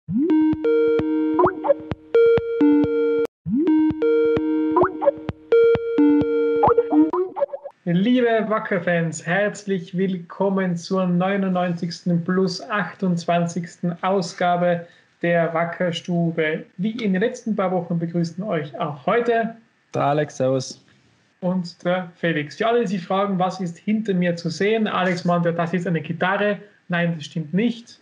Liebe Wacker-Fans, herzlich willkommen zur 99. plus 28. Ausgabe der Wackerstube. Wie in den letzten paar Wochen begrüßen euch auch heute der Alex, servus. Und der Felix. Für alle, die sich fragen, was ist hinter mir zu sehen? Alex meinte, das ist eine Gitarre. Nein, das stimmt nicht.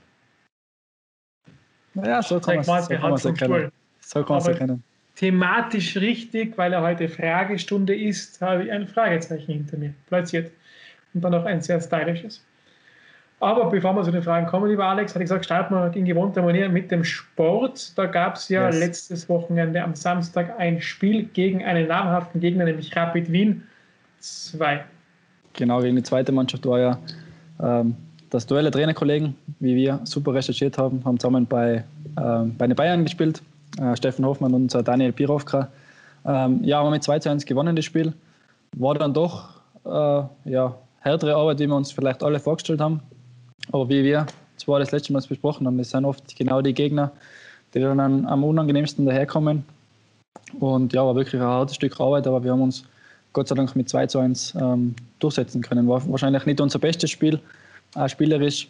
Ja, so kann man es erkennen. So kann man es erkennen. Thematisch richtig, weil er heute Fragestunde ist, habe ich ein Fragezeichen hinter mir platziert. Und dann noch ein sehr stylisches. Aber bevor wir zu den Fragen kommen, lieber Alex, hatte ich gesagt, starten wir in gewohnter Manier mit dem Sport. Da gab es ja letztes Wochenende am Samstag ein Spiel gegen einen namhaften Gegner, nämlich Rapid Wien 2. Genau, gegen die zweite Mannschaft war ja das Duell der Trainerkollegen, wie wir super recherchiert haben zusammen bei den Bayern gespielt. Steffen Hoffmann und unser Daniel Pirovka. Haben wir mit 2:1 gewonnen, das Spiel. War dann doch härtere Arbeit, wie wir uns vielleicht alle vorgestellt haben. Aber wie wir zwar das letzte Mal besprochen haben, das sind oft genau die Gegner, die dann am unangenehmsten daherkommen. Und ja, war wirklich ein hartes Stück Arbeit, aber wir haben uns Gott sei Dank mit 2:1 durchsetzen können. War wahrscheinlich nicht unser bestes Spiel, spielerisch.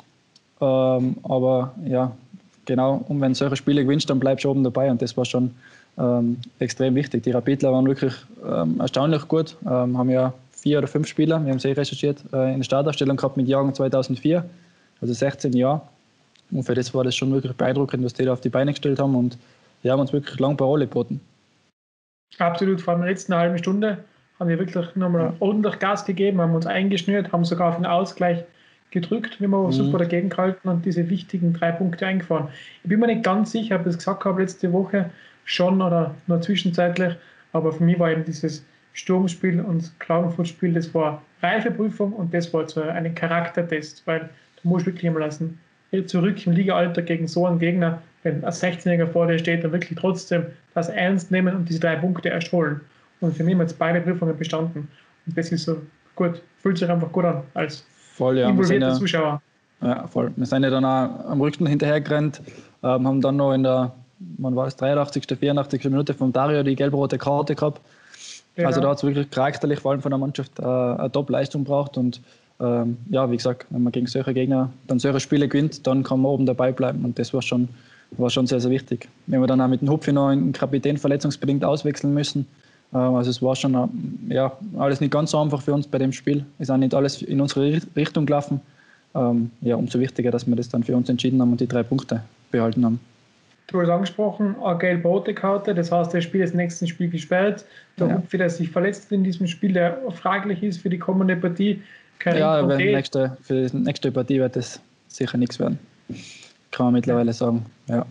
Aber ja, genau, und wenn du solche Spiele gewinnst, dann bleibst du oben dabei und das war schon extrem wichtig. Die Rapidler waren wirklich erstaunlich gut, haben ja 4 oder 5 Spieler, wir haben sie recherchiert, in der Startaufstellung gehabt mit Jahrgang 2004, also 16 Jahre. Und für das war das schon wirklich beeindruckend, was die da auf die Beine gestellt haben und die haben uns wirklich lange Parole geboten. Absolut, vor der letzten halben Stunde haben wir wirklich nochmal ordentlich Gas gegeben, haben uns eingeschnürt, haben sogar auf den Ausgleich gedrückt, wir haben super dagegen gehalten und diese wichtigen 3 Punkte eingefahren. Ich bin mir nicht ganz sicher, ob ich das gesagt habe letzte Woche schon oder nur zwischenzeitlich, aber für mich war eben dieses Sturmspiel und Klagenfurt-Spiel, das war Reifeprüfung und das war so ein Charaktertest, weil du musst wirklich einmal lassen, zurück im Liga-Alter gegen so einen Gegner, wenn ein 16-Jähriger vor dir steht, dann wirklich trotzdem das ernst nehmen und diese 3 Punkte erst holen. Und für mich haben jetzt beide Prüfungen bestanden und das ist so gut, fühlt sich einfach gut an als voll, ja. Involvierte Zuschauer. Ja, voll. Wir sind ja dann auch am Rücken hinterhergerannt, haben dann noch in der 83., 84. Minute vom Dario die gelb-rote Karte gehabt. Genau. Also da hat es wirklich charakterlich vor allem von der Mannschaft eine Top-Leistung gebraucht und wie gesagt, wenn man gegen solche Gegner dann solche Spiele gewinnt, dann kann man oben dabei bleiben und das war schon sehr, sehr wichtig. Wenn wir dann auch mit dem Hupfi noch einen Kapitän verletzungsbedingt auswechseln müssen, also es war schon alles nicht ganz so einfach für uns bei dem Spiel. Es ist auch nicht alles in unsere Richtung gelaufen. Umso wichtiger, dass wir das dann für uns entschieden haben und die 3 Punkte behalten haben. Du hast angesprochen, eine gelb-rote Karte, das heißt, das Spiel ist im nächsten Spiel gesperrt. Der Hupfi, der sich verletzt in diesem Spiel, der fraglich ist für die kommende Partie. Für die nächste Partie wird das sicher nichts werden. Kann man mittlerweile sagen. Ja.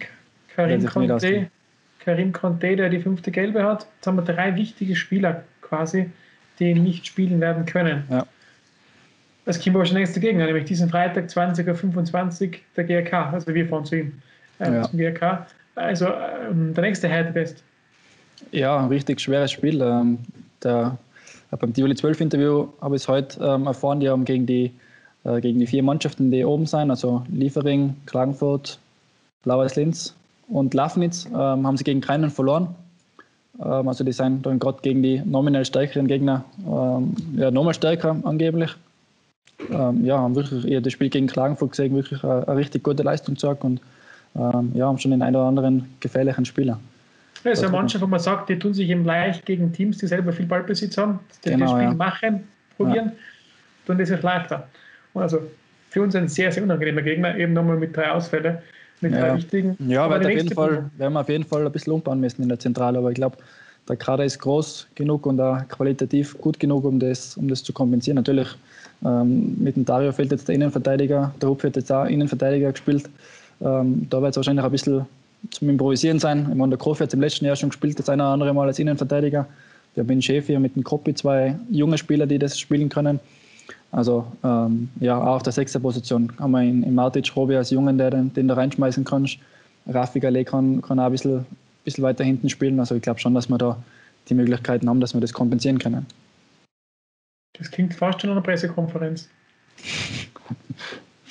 Karim Conte, der die 5. Gelbe hat. Jetzt haben wir 3 wichtige Spieler quasi, die nicht spielen werden können. Ja. Es kommt aber schon nächste Gegner, nämlich diesen Freitag 20:25 Uhr der GRK. Also wir fahren zu ihm zum GRK. Also der nächste Härtetest. Ja, ein richtig schweres Spiel. Beim Tivoli 12 Interview habe ich es heute erfahren, die haben gegen die 4 Mannschaften, die oben sind, also Liefering, Klagenfurt, Blau-Weiß Linz und Lafnitz, haben sie gegen keinen verloren. Also die sind dann gerade gegen die nominell stärkeren Gegner nochmal stärker angeblich. Haben wirklich das Spiel gegen Klagenfurt gesehen, wirklich eine richtig gute Leistung gezeigt und haben schon den einen oder anderen gefährlichen Spieler. Ja, das ist eine Mannschaft, wo man sagt, die tun sich eben leicht gegen Teams, die selber viel Ballbesitz haben, die das Spiel machen, probieren, tun das ist leichter. Also für uns ein sehr, sehr unangenehmer Gegner, eben nochmal mit 3 Ausfällen, mit 3 wichtigen. Ja, werden wir auf jeden Fall ein bisschen umbauen müssen in der Zentrale, aber ich glaube, der Kader ist groß genug und auch qualitativ gut genug, um das zu kompensieren. Natürlich, mit dem Dario fehlt jetzt der Innenverteidiger, der Hupf hat jetzt auch Innenverteidiger gespielt. Da wird es wahrscheinlich ein bisschen zum Improvisieren sein. Ich meine, der Kofi hat im letzten Jahr schon gespielt, das eine oder andere Mal als Innenverteidiger. Wir haben in Schäfer mit dem Koppi 2 junge Spieler, die das spielen können. Also auch auf der 6. Position haben wir in Martic Robi als Jungen, den da reinschmeißen kannst. Rafi Gallet kann auch ein bisschen weiter hinten spielen. Also ich glaube schon, dass wir da die Möglichkeiten haben, dass wir das kompensieren können. Das klingt fast schon an einer Pressekonferenz.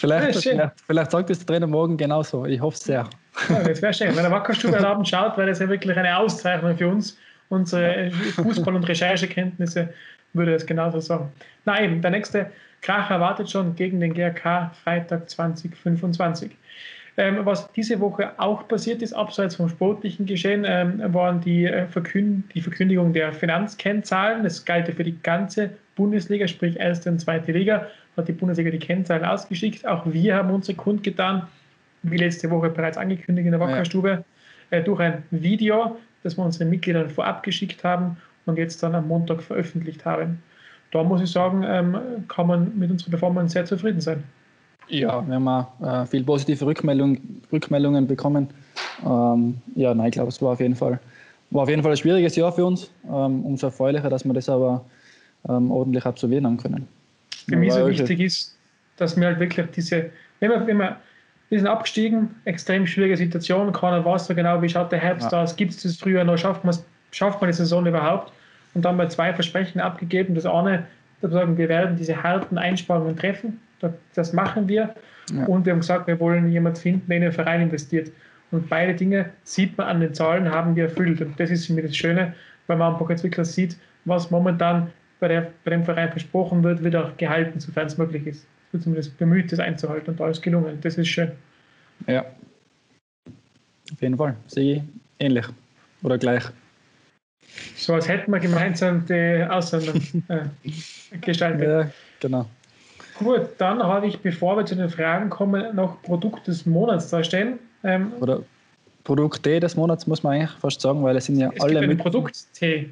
Vielleicht sagt es der Trainer morgen genauso. Ich hoffe es sehr. Ja, das wäre schön. Wenn der Wackerstube heute Abend schaut, wäre das ja wirklich eine Auszeichnung für uns. Unsere Fußball- und Recherchekenntnisse würde das genauso sagen. Na eben, der nächste Kracher wartet schon gegen den GRK Freitag 2025. Was diese Woche auch passiert ist, abseits vom sportlichen Geschehen, waren die Verkündigung der Finanzkennzahlen. Das galt für die ganze Bundesliga, sprich erste und zweite Liga, hat die Bundesliga die Kennzahlen ausgeschickt. Auch wir haben unsere kundgetan, wie letzte Woche bereits angekündigt in der Wackerstube, durch ein Video, das wir unseren Mitgliedern vorab geschickt haben und jetzt dann am Montag veröffentlicht haben. Da muss ich sagen, kann man mit unserer Performance sehr zufrieden sein. Ja, wir haben auch viel positive Rückmeldungen bekommen. Ich glaube, es war auf jeden Fall ein schwieriges Jahr für uns. Umso erfreulicher, dass wir das aber ordentlich absolvieren haben können. Für mich so wichtig ist, dass wir halt wirklich wir sind abgestiegen, extrem schwierige Situation, keiner weiß so genau, wie schaut der Herbst aus, gibt es das früher noch, schafft man die Saison überhaupt? Und dann haben wir 2 Versprechen abgegeben. Das eine, dass wir sagen, wir werden diese harten Einsparungen treffen, das machen wir. Ja. Und wir haben gesagt, wir wollen jemanden finden, der in den Verein investiert. Und beide Dinge sieht man an den Zahlen, haben wir erfüllt. Und das ist für mich das Schöne, weil man einfach jetzt wirklich sieht, was momentan bei dem Verein versprochen wird auch gehalten, sofern es möglich ist. Es wird zumindest bemüht, das einzuhalten und da ist gelungen. Das ist schön. Ja, auf jeden Fall. Sehe ich ähnlich oder gleich. So als hätten wir gemeinsam die Aussendung gestaltet. Ja, genau. Gut, dann habe ich, bevor wir zu den Fragen kommen, noch Produkt des Monats da stehen. Oder Produkte des Monats muss man eigentlich fast sagen, weil es sind ja alle... Es gibt einen Produkttee.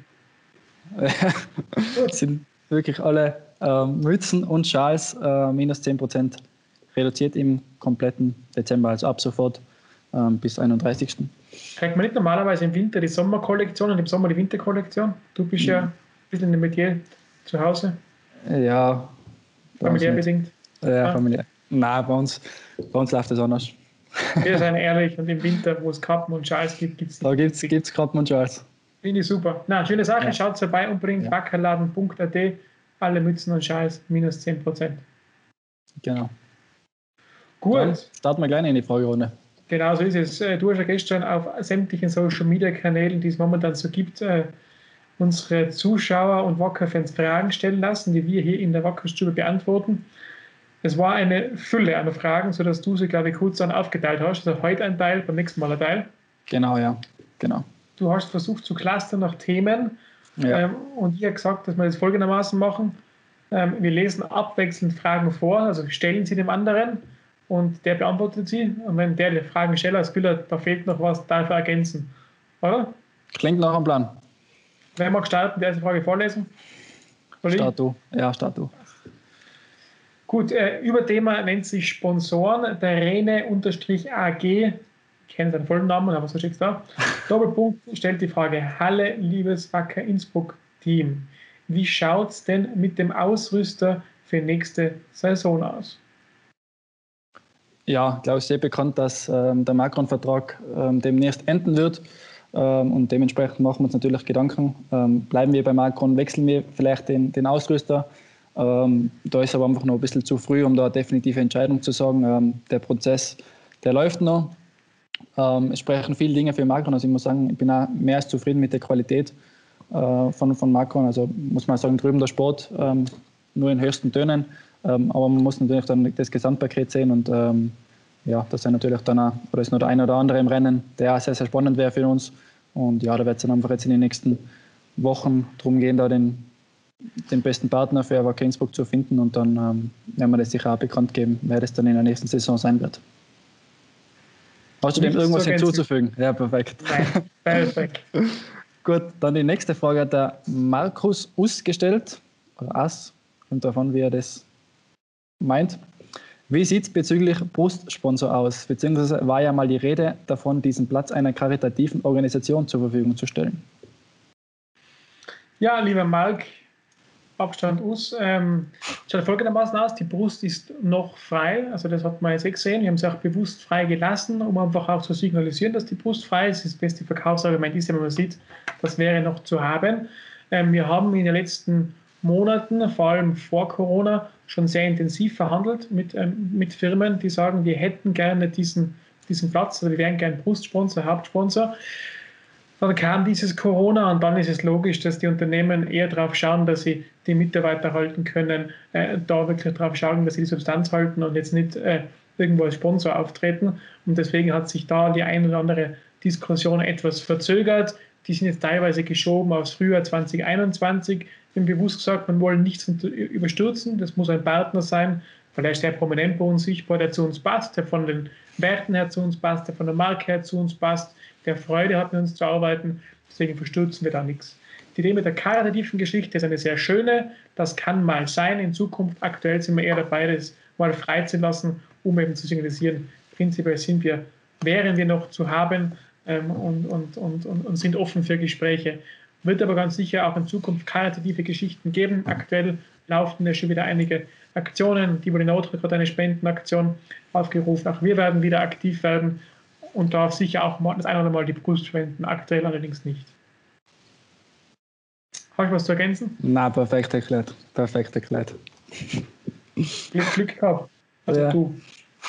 Es sind wirklich alle Mützen und Schals minus 10% reduziert im kompletten Dezember, also ab sofort bis 31. Kriegt man nicht normalerweise im Winter die Sommerkollektion und im Sommer die Winterkollektion? Du bist ja ein bisschen in dem Metier zu Hause. Ja. Familiär bedingt? Ja, familiär. Nein, bei uns läuft das anders. Wir sind ehrlich und im Winter, wo es Kappen und Schals gibt, gibt es da gibt's Kappen und Schals. Finde ich super. Na, schöne Sache, ja. Schaut vorbei und bringt wackerladen.at, alle Mützen und Schals minus 10%. Genau. Gut. Dann starten wir gleich in die Fragerunde. Genau so ist es. Du hast ja gestern auf sämtlichen Social-Media-Kanälen, die es momentan so gibt, unsere Zuschauer und Wacker-Fans Fragen stellen lassen, die wir hier in der Wackerstube beantworten. Es war eine Fülle an Fragen, sodass du sie, glaube ich, kurz dann aufgeteilt hast. Also heute ein Teil, beim nächsten Mal ein Teil. Genau, ja. Genau. Du hast versucht zu clustern nach Themen. Ja. Und ich habe gesagt, dass wir das folgendermaßen machen. Wir lesen abwechselnd Fragen vor, also stellen sie dem anderen und der beantwortet sie. Und wenn der die Fragensteller das Gefühl hat, da fehlt noch was, darf er ergänzen. Oder? Klingt nach einem Plan. Wer mag starten, der erste Frage vorlesen? Start du. Ja, start du. Gut, Überthema nennt sich Sponsoren. Der Rene-AG, ich kenne seinen vollen Namen, aber so steht es da. Doppelpunkt stellt die Frage: Halle, liebes Wacker Innsbruck-Team, wie schaut es denn mit dem Ausrüster für nächste Saison aus? Ja, ich glaube, es ist sehr bekannt, dass der Macron-Vertrag demnächst enden wird. Und dementsprechend machen wir uns natürlich Gedanken. Bleiben wir bei Macron, wechseln wir vielleicht den Ausrüster? Da ist aber einfach noch ein bisschen zu früh, um da eine definitive Entscheidung zu sagen. Der Prozess, der läuft noch. Es sprechen viele Dinge für Macron. Also ich muss sagen, ich bin auch mehr als zufrieden mit der Qualität von Macron. Also muss man sagen, drüben der Sport nur in höchsten Tönen. Aber man muss natürlich dann das Gesamtpaket sehen und das sind natürlich dann auch, oder ist noch der eine oder andere im Rennen, der auch sehr, sehr spannend wäre für uns. Und ja, da wird es dann einfach jetzt in den nächsten Wochen darum gehen, da den besten Partner für Wacker Innsbruck zu finden und dann werden wir das sicher auch bekannt geben, wer das dann in der nächsten Saison sein wird. Hast du dem irgendwas hinzuzufügen? Ja, perfekt. Nein, perfekt. Gut, dann die nächste Frage hat der Markus Us gestellt, oder As, und davon, wie er das meint. Wie sieht es bezüglich Brustsponsor aus? Beziehungsweise war ja mal die Rede davon, diesen Platz einer karitativen Organisation zur Verfügung zu stellen. Ja, lieber Marc, Abstand Us, schaut folgendermaßen aus: Die Brust ist noch frei, also das hat man jetzt gesehen. Wir haben sie auch bewusst frei gelassen, um einfach auch zu signalisieren, dass die Brust frei ist. Das beste Verkaufsargument ist ja, wenn man sieht, das wäre noch zu haben. Wir haben in den letzten Monaten, vor allem vor Corona, schon sehr intensiv verhandelt mit Firmen, die sagen, wir hätten gerne diesen Platz, also wir wären gerne Brustsponsor, Hauptsponsor. Dann kam dieses Corona und dann ist es logisch, dass die Unternehmen eher darauf schauen, dass sie die Mitarbeiter halten können, da wirklich darauf schauen, dass sie die Substanz halten und jetzt nicht irgendwo als Sponsor auftreten. Und deswegen hat sich da die eine oder andere Diskussion etwas verzögert. Die sind jetzt teilweise geschoben aufs Frühjahr 2021. Wir haben bewusst gesagt, man wollen nichts überstürzen. Das muss ein Partner sein, weil er ist sehr prominent bei uns sichtbar, der zu uns passt, der von den Werten her zu uns passt, der von der Marke her zu uns passt, der Freude hat, mit uns zu arbeiten. Deswegen verstürzen wir da nichts. Die Idee mit der karitativen Geschichte ist eine sehr schöne. Das kann mal sein in Zukunft. Aktuell sind wir eher dabei, das mal freizulassen, um eben zu signalisieren. Prinzipiell wären wir noch zu haben und sind offen für Gespräche. Wird aber ganz sicher auch in Zukunft karitative Geschichten geben. Aktuell laufen ja schon wieder einige Aktionen. Die Note hat gerade eine Spendenaktion aufgerufen. Auch wir werden wieder aktiv werden und darf sicher auch das eine oder Mal die Brust spenden. Aktuell allerdings nicht. Habe ich was zu ergänzen? Nein, perfekt erklärt. Perfekt erklärt. Glück gehabt. Also ja. Du.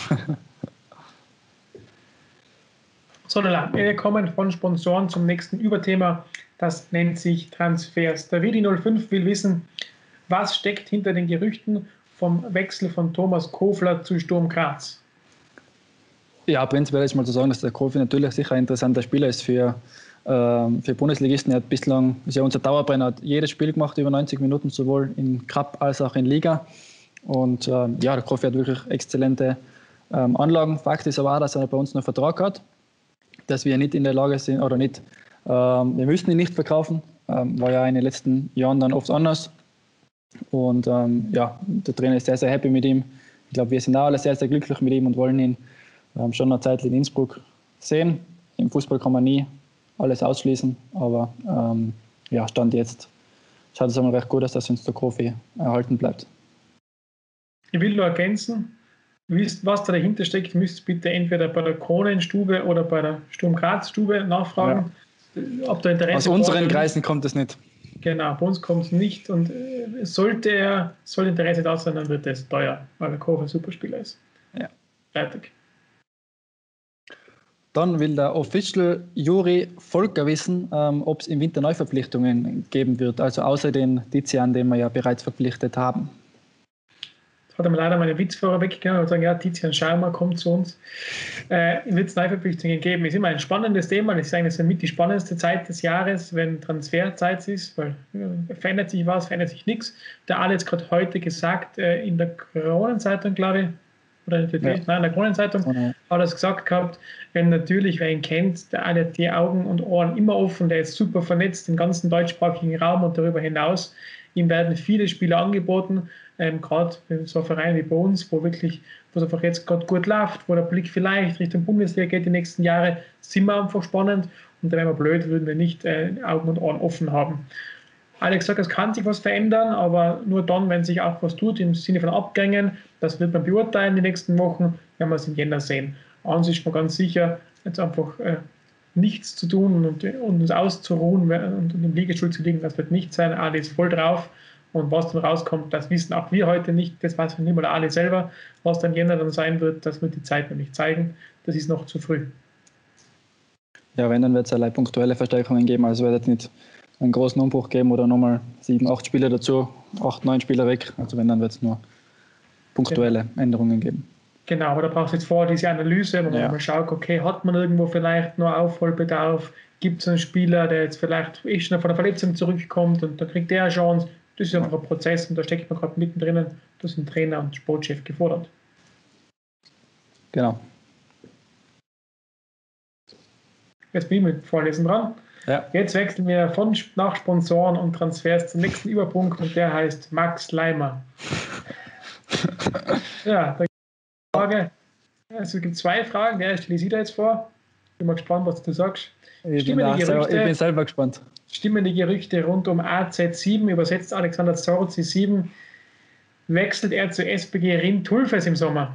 So, wir kommen von Sponsoren zum nächsten Überthema. Das nennt sich Transfers. Der Vidi05 will wissen, was steckt hinter den Gerüchten vom Wechsel von Thomas Kofler zu Sturm Graz? Ja, prinzipiell ist mal zu sagen, dass der Kofi natürlich sicher ein interessanter Spieler ist für Bundesligisten. Er hat bislang, ist ja unser Dauerbrenner, hat jedes Spiel gemacht, über 90 Minuten, sowohl in Cup als auch in Liga. Und ja, der Kofi hat wirklich exzellente Anlagen. Fakt ist aber auch, dass er bei uns noch einen Vertrag hat, dass wir nicht in der Lage sind, oder nicht, wir müssen ihn nicht verkaufen. War ja in den letzten Jahren dann oft anders. Und ja, der Trainer ist sehr, sehr happy mit ihm. Ich glaube, wir sind auch alle sehr, sehr glücklich mit ihm und wollen ihn schon eine Zeit in Innsbruck sehen. Im Fußball kann man nie alles ausschließen, aber ja, Stand jetzt schaut es einmal recht gut aus, dass uns der Kofi erhalten bleibt. Ich will nur ergänzen, was da dahinter steckt, müsst ihr bitte entweder bei der Kronenstube oder bei der Sturm Graz Stube nachfragen. Ja. Ob da Interesse aus unseren Kreisen kommt es nicht. Genau, bei uns kommt es nicht und sollte Interesse da sein, dann wird es teuer, weil der Kofi ein Superspieler ist. Ja. Fertig. Dann will der Official Juri Volker wissen, ob es im Winter Neuverpflichtungen geben wird, also außer den Tizian, den wir ja bereits verpflichtet haben. Das hat er mir leider meine Witzführer weggegangen und sagen, ja, Tizian Schaumer kommt zu uns. Wird es Neuverpflichtungen geben? Ist immer ein spannendes Thema. Das ist eigentlich so mit die spannendste Zeit des Jahres, wenn Transferzeit ist, weil verändert sich was, verändert sich nichts. Der Alex gerade heute gesagt, in der Kronenzeitung, glaube ich, oder in der Kronenzeitung, hat er es gesagt gehabt, natürlich, wer ihn kennt, der hat die Augen und Ohren immer offen, der ist super vernetzt im ganzen deutschsprachigen Raum und darüber hinaus. Ihm werden viele Spieler angeboten, gerade so Vereine wie bei uns, wo es einfach jetzt gerade gut läuft, wo der Blick vielleicht Richtung Bundesliga geht die nächsten Jahre, sind wir einfach spannend und da wären wir blöd, würden wir nicht Augen und Ohren offen haben. Alex sagt, es kann sich was verändern, aber nur dann, wenn sich auch was tut, im Sinne von Abgängen. Das wird man beurteilen die nächsten Wochen, werden wir es im Jänner sehen. An sich ist man ganz sicher, jetzt einfach nichts zu tun und uns auszuruhen und im Liegestuhl zu liegen, das wird nicht sein. Ali ist voll drauf und was dann rauskommt, das wissen auch wir heute nicht, das weiß nicht mal Ali selber. Was dann im Jänner dann sein wird, das wird die Zeit noch nicht zeigen. Das ist noch zu früh. Ja, wenn, dann wird es allein punktuelle Verstärkungen geben, also wird es nicht einen großen Umbruch geben oder nochmal 7, 8 Spieler dazu, 8, 9 Spieler weg. Also wenn, dann wird es nur punktuelle Änderungen geben. Genau, aber da brauchst du jetzt vorher diese Analyse, wo man mal schaut, okay, hat man irgendwo vielleicht nur Aufholbedarf, gibt es einen Spieler, der jetzt vielleicht schon von der Verletzung zurückkommt und dann kriegt der eine Chance. Das ist einfach ein Prozess und da steckt man gerade mittendrin. Da sind Trainer und Sportchef gefordert. Genau. Jetzt bin ich mit Vorlesen dran. Ja. Jetzt wechseln wir nach Sponsoren und Transfers zum nächsten Überpunkt und der heißt Max Leimer. Ja, da gibt es eine Frage. Also es gibt 2 Fragen. Der stelle ich Sie da jetzt vor. Bin mal gespannt, was du sagst. Ich bin selber gespannt. Stimmen die Gerüchte rund um AZ7, übersetzt Alexander Zorzi 7, wechselt er zu SPG Rhin-Tulfes im Sommer?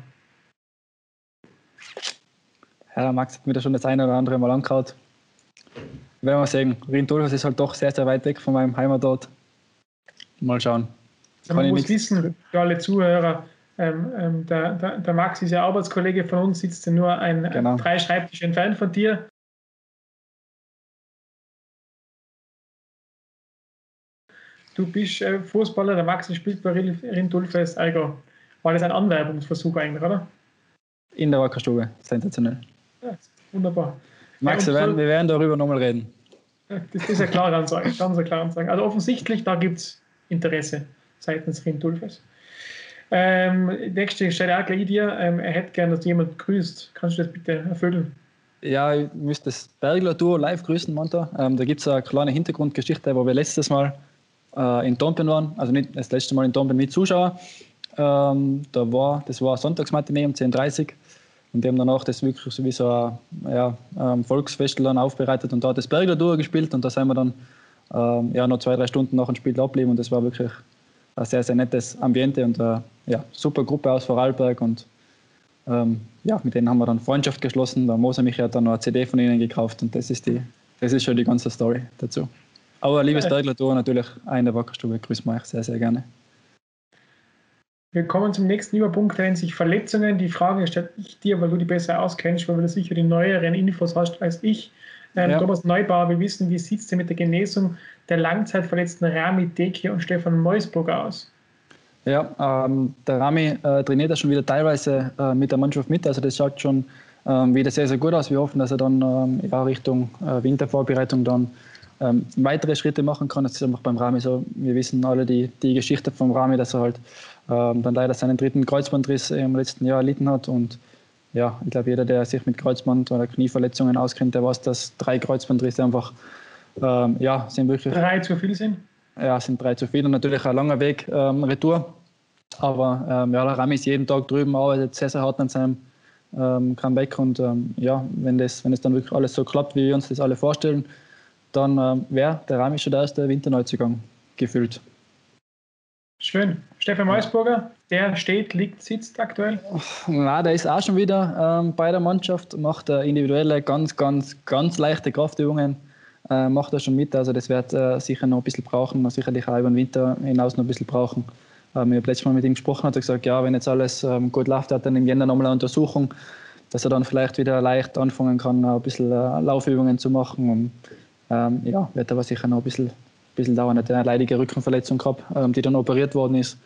Ja, Max hat mir da schon das eine oder andere mal angeschaut. Werden wir sehen. Rhin-Tulfes ist halt doch sehr, sehr weit weg von meinem Heimatort. Mal schauen. Man muss wissen, für alle Zuhörer, der Max ist ja Arbeitskollege von uns, sitzt ja nur 3 Schreibtische entfernt von dir. Du bist Fußballer, der Max spielt bei Rindulfes, also war das ein Anwerbungsversuch eigentlich, oder? In der Wackerstube, sensationell. Ja, wunderbar. Max, wir werden darüber nochmal reden. Das ist eine klare Ansage, ganz eine klare Ansage. Also offensichtlich, da gibt es Interesse seitens Rindulfes. Nächste stelle auch gleich dir. Er hätte gerne, dass jemand grüßt. Kannst du das bitte erfüllen? Ja, ich müsste das Bergler-Duo live grüßen, Monta. Da gibt es eine kleine Hintergrundgeschichte, wo wir letztes Mal in Dompen waren, also nicht das letzte Mal in Dompen mit Zuschauern. Das war Sonntagsmatinee um 10:30 Uhr und die haben danach das wirklich so wie so ein Volksfest dann aufbereitet und da hat das Bergler-Duo gespielt und da sind wir dann noch 2-3 Stunden nach dem Spiel abgeblieben und das war wirklich ein sehr, sehr nettes Ambiente und super Gruppe aus Vorarlberg und mit denen haben wir dann Freundschaft geschlossen. Der Moser Michi hat dann noch eine CD von ihnen gekauft und das ist schon die ganze Story dazu. Aber liebes Bergler-Duo, natürlich auch in der Wackerstube, grüßen wir euch sehr, sehr gerne. Wir kommen zum nächsten Überpunkt, der nennt sich Verletzungen. Die Frage stelle ich dir, weil du die besser auskennst, weil du sicher die neueren Infos hast als ich. Thomas Neubauer, wir wissen, wie sieht es denn mit der Genesung der langzeitverletzten Rami Dekir und Stefan Meusburger aus? Ja, der Rami trainiert ja schon wieder teilweise mit der Mannschaft mit, also das schaut schon wieder sehr, sehr gut aus. Wir hoffen, dass er dann Richtung Wintervorbereitung dann weitere Schritte machen kann. Das ist einfach beim Rami so. Wir wissen alle die Geschichte vom Rami, dass er halt dann leider seinen 3. Kreuzbandriss im letzten Jahr erlitten hat. Und ja, ich glaube, jeder, der sich mit Kreuzband- oder Knieverletzungen auskennt, der weiß, dass 3 Kreuzbandrisse einfach sind wirklich... 3 zu viel sind? Ja, sind 3 zu viel und natürlich ein langer Weg retour. Aber der Rami ist jeden Tag drüben, arbeitet sehr, sehr hart an seinem Comeback. Und wenn das dann wirklich alles so klappt, wie wir uns das alle vorstellen, dann wäre der Rami schon der erste Winterneuzugang gefühlt. Schön. Stefan Meusburger, der steht, liegt, sitzt aktuell? Ja, der ist auch schon wieder bei der Mannschaft, macht individuelle, ganz, ganz, ganz leichte Kraftübungen, macht er schon mit. Also das wird sicher noch ein bisschen brauchen, sicherlich auch über den Winter hinaus noch ein bisschen brauchen. Ich habe letztes Mal mit ihm gesprochen, hat er gesagt, ja, wenn jetzt alles gut läuft, hat er dann im Jänner nochmal eine Untersuchung, dass er dann vielleicht wieder leicht anfangen kann, ein bisschen Laufübungen zu machen. Und wird aber sicher noch ein bisschen dauern. Er hat eine leidige Rückenverletzung gehabt, die dann operiert worden ist.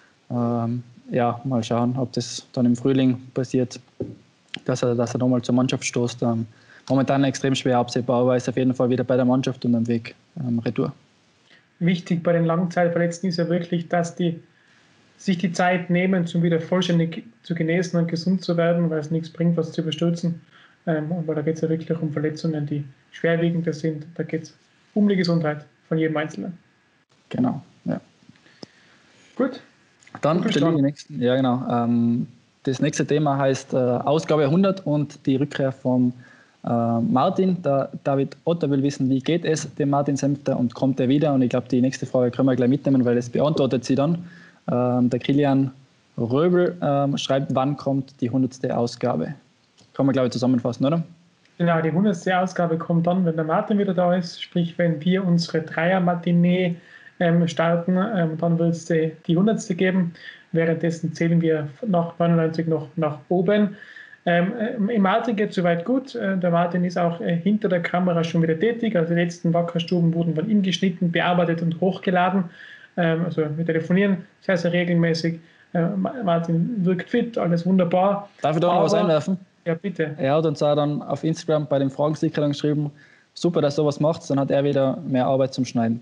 Mal schauen, ob das dann im Frühling passiert, dass er nochmal zur Mannschaft stoßt. Momentan extrem schwer absehbar, aber er ist auf jeden Fall wieder bei der Mannschaft und am Weg retour. Wichtig bei den Langzeitverletzten ist ja wirklich, dass die sich die Zeit nehmen, um wieder vollständig zu genesen und gesund zu werden, weil es nichts bringt, was zu überstürzen. Aber da geht es ja wirklich um Verletzungen, die schwerwiegender sind. Da geht es um die Gesundheit von jedem Einzelnen. Genau, ja. Gut. Dann stelle ich die nächsten. Ja, genau. Das nächste Thema heißt Ausgabe 100 und die Rückkehr von Martin. Der David Otter will wissen, wie geht es dem Martin Senfter und kommt er wieder? Und ich glaube, die nächste Frage können wir gleich mitnehmen, weil das beantwortet sie dann. Der Kilian Röbel schreibt, wann kommt die 100. Ausgabe? Kann man, glaube ich, zusammenfassen, oder? Genau, die 100. Ausgabe kommt dann, wenn der Martin wieder da ist, sprich, wenn wir unsere Dreier-Matinee starten, dann wird es die 100. geben. Währenddessen zählen wir nach 99 noch nach oben. Im Martin geht es soweit gut. Der Martin ist auch hinter der Kamera schon wieder tätig. Also die letzten Wackerstuben wurden von ihm geschnitten, bearbeitet und hochgeladen. Also wir telefonieren sehr, sehr regelmäßig. Martin wirkt fit, alles wunderbar. Darf ich da noch was einwerfen? Ja, bitte. Er hat uns auch dann auf Instagram bei den Fragenstickern geschrieben, super, dass du sowas machst, dann hat er wieder mehr Arbeit zum Schneiden.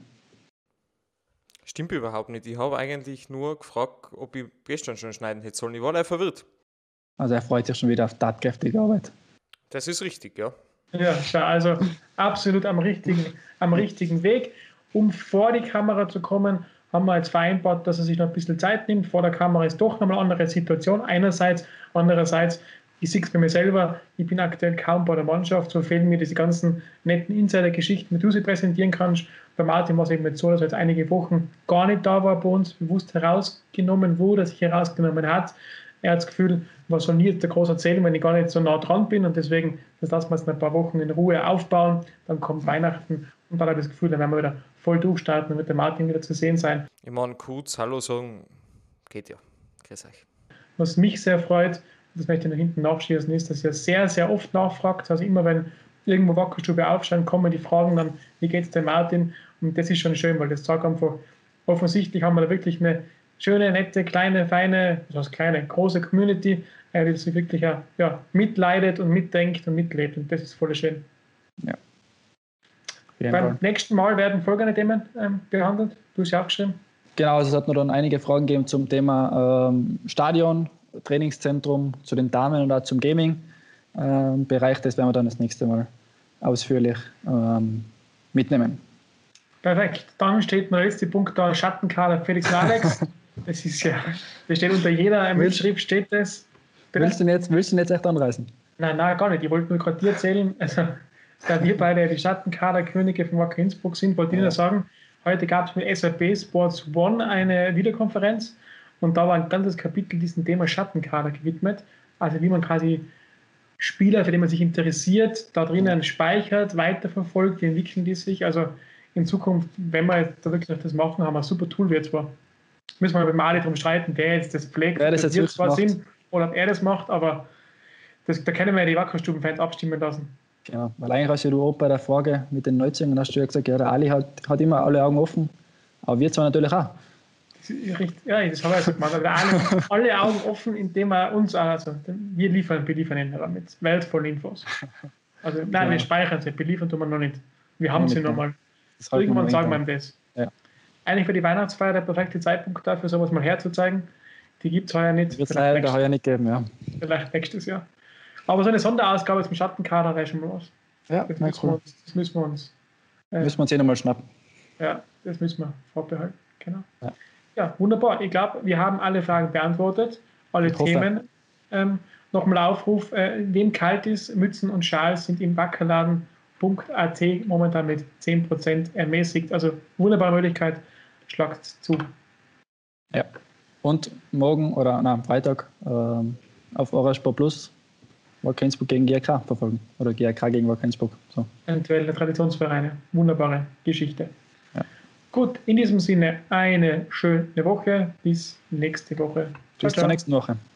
Stimmt überhaupt nicht. Ich habe eigentlich nur gefragt, ob ich gestern schon schneiden hätte sollen. Ich war leider verwirrt. Also er freut sich schon wieder auf tatkräftige Arbeit. Das ist richtig, ja. Ja, also absolut am richtigen Weg. Um vor die Kamera zu kommen, haben wir jetzt vereinbart, dass er sich noch ein bisschen Zeit nimmt. Vor der Kamera ist doch nochmal eine andere Situation. Andererseits, ich sehe es bei mir selber, ich bin aktuell kaum bei der Mannschaft, so fehlen mir diese ganzen netten Insider-Geschichten, wie du sie präsentieren kannst. Bei Martin war es eben jetzt so, dass er jetzt einige Wochen gar nicht da war bei uns, bewusst herausgenommen wurde, sich herausgenommen hat. Er hat das Gefühl, man soll nie der groß erzählen, wenn ich gar nicht so nah dran bin und deswegen, das lassen wir jetzt ein paar Wochen in Ruhe aufbauen, dann kommt Weihnachten und dann habe ich das Gefühl, dann werden wir wieder voll durchstarten und wird der Martin wieder zu sehen sein. Ich meine, kurz Hallo sagen, geht ja. Grüß euch. Was mich sehr freut, das möchte ich noch hinten nachschießen, ist, dass ihr sehr, sehr oft nachfragt. Also immer, wenn irgendwo Wackerstube aufscheint, kommen die Fragen dann, wie geht es dem Martin? Und das ist schon schön, weil das sagt einfach, offensichtlich haben wir da wirklich eine schöne, nette, kleine, feine, große Community, die sich wirklich mitleidet und mitdenkt und mitlebt. Und das ist voll schön. Ja. Beim nächsten Mal werden folgende Themen behandelt. Du hast ja aufgeschrieben. Genau, also es hat noch dann einige Fragen gegeben zum Thema Stadion, Trainingszentrum, zu den Damen und auch zum Gaming-Bereich. Das werden wir dann das nächste Mal ausführlich mitnehmen. Perfekt. Dann steht noch der letzte Punkt da, Schattenkader Felix und Alex. Das ist ja, das steht unter jeder Mitschrift steht das. Willst du ihn jetzt echt anreißen? Nein, gar nicht. Ich wollte nur gerade dir erzählen, also da wir beide die Schattenkader-Könige von Wacker Innsbruck sind, wollte ich nur sagen, heute gab es mit SAP Sports One eine Videokonferenz und da war ein ganzes Kapitel diesem Thema Schattenkader gewidmet. Also wie man quasi Spieler, für die man sich interessiert, da drinnen speichert, weiterverfolgt, wie entwickeln die sich. Also in Zukunft, wenn wir da wirklich das machen, haben wir ein super Tool wie jetzt war. Müssen wir mit Mali drum streiten, wer jetzt das pflegt, wer das jetzt zwar sind oder ob er das macht, aber da können wir ja die Wackerstuben-Fans abstimmen lassen. Genau, weil eigentlich hast ja du auch bei der Frage mit den Neuzüngern hast du ja gesagt, ja, der Ali hat immer alle Augen offen, aber wir zwar natürlich auch. Ja, das habe ich so gemacht. Also alle Augen offen, indem wir uns, also wir beliefern ihn mit weltvollen Infos. Also nein, genau. Wir speichern sie, beliefern tun wir noch nicht. Wir haben sie nochmal. Irgendwann sagen wir ihm das. Ja. Eigentlich für die Weihnachtsfeier der perfekte Zeitpunkt dafür, sowas mal herzuzeigen. Die gibt es heuer nicht. Wird es leider heuer nicht geben, ja. Vielleicht nächstes Jahr. Aber so eine Sonderausgabe zum Schattenkader wäre schon mal was. Ja, das müssen wir uns nochmal schnappen. Ja, das müssen wir vorbehalten. Genau. Ja, wunderbar. Ich glaube, wir haben alle Fragen beantwortet, alle Themen. Nochmal Aufruf, wem kalt ist, Mützen und Schals sind im wackerladen.at momentan mit 10% ermäßigt. Also wunderbare Möglichkeit, schlagt zu. Ja. Und morgen Freitag auf Eurosport Plus Wacker Innsbruck gegen GRK verfolgen. Oder GRK gegen Wacker Innsbruck. So. Eventuell Traditionsvereine. Wunderbare Geschichte. Ja. Gut, in diesem Sinne eine schöne Woche. Bis nächste Woche. Bis zur nächsten Woche.